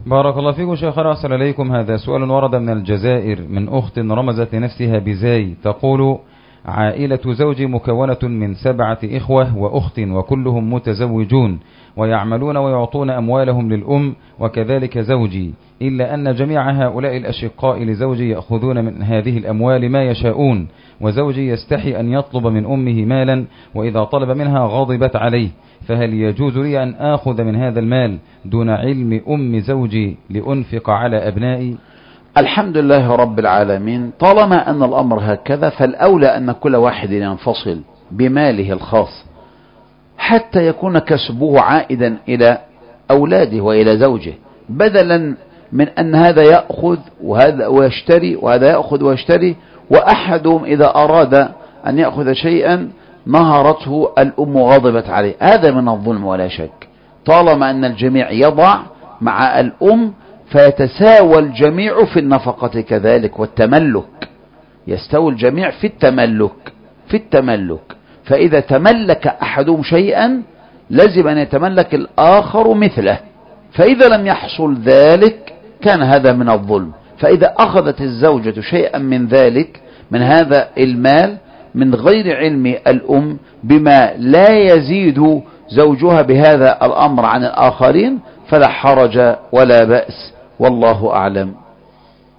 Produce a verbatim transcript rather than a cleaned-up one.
بارك الله فيكم شيخنا، أحسن إليكم. هذا سؤال ورد من الجزائر من أخت رمزت لنفسها بزاي، تقول: عائلة زوجي مكونة من سبعة إخوة وأخت، وكلهم متزوجون ويعملون ويعطون أموالهم للأم، وكذلك زوجي، إلا أن جميع هؤلاء الأشقاء لزوجي يأخذون من هذه الأموال ما يشاءون، وزوجي يستحي أن يطلب من أمه مالا، وإذا طلب منها غضبت عليه، فهل يجوز لي أن آخذ من هذا المال دون علم أم زوجي لأنفق على أبنائي؟ الحمد لله رب العالمين. طالما أن الأمر هكذا فالأولى أن كل واحد ينفصل بماله الخاص حتى يكون كسبه عائدا إلى أولاده وإلى زوجه، بدلا من أن هذا يأخذ وهذا ويشتري وهذا يأخذ ويشتري، وأحدهم إذا أراد أن يأخذ شيئا نهرته الأم غضبت عليه. هذا من الظلم ولا شك، طالما أن الجميع يضع مع الأم فيتساوى الجميع في النفقة كذلك والتملك، يستوي الجميع في التملك في التملك فإذا تملك أحدهم شيئا لازم أن يتملك الآخر مثله، فإذا لم يحصل ذلك كان هذا من الظلم. فإذا أخذت الزوجة شيئا من ذلك من هذا المال من غير علم الأم بما لا يزيد زوجها بهذا الأمر عن الآخرين فلا حرج ولا بأس، والله أعلم.